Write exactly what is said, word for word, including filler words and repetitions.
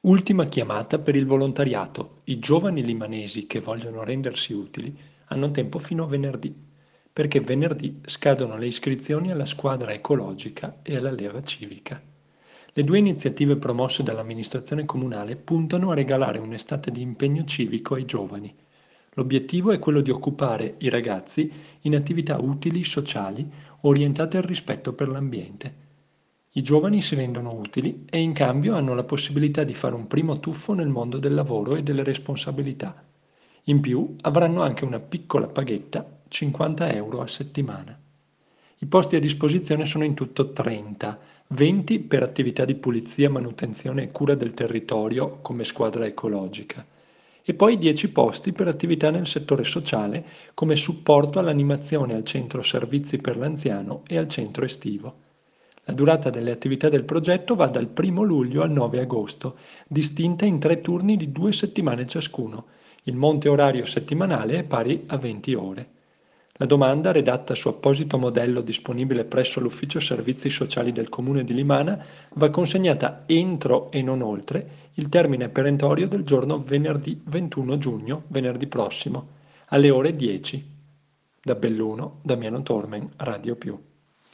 Ultima chiamata per il volontariato. I giovani limanesi che vogliono rendersi utili hanno tempo fino a venerdì, perché venerdì scadono le iscrizioni alla squadra ecologica e alla leva civica. Le due iniziative promosse dall'amministrazione comunale puntano a regalare un'estate di impegno civico ai giovani. L'obiettivo è quello di occupare i ragazzi in attività utili sociali orientate al rispetto per l'ambiente. I giovani si rendono utili e in cambio hanno la possibilità di fare un primo tuffo nel mondo del lavoro e delle responsabilità. In più avranno anche una piccola paghetta, cinquanta euro a settimana. I posti a disposizione sono in tutto trenta, venti per attività di pulizia, manutenzione e cura del territorio come squadra ecologica e poi dieci posti per attività nel settore sociale come supporto all'animazione al centro servizi per l'anziano e al centro estivo. La durata delle attività del progetto va dal primo luglio al nove agosto, distinte in tre turni di due settimane ciascuno. Il monte orario settimanale è pari a venti ore. La domanda, redatta su apposito modello disponibile presso l'Ufficio Servizi Sociali del Comune di Limana, va consegnata entro e non oltre il termine perentorio del giorno venerdì ventuno giugno, venerdì prossimo, alle ore dieci. Da Belluno, Damiano Tormen, Radio Più.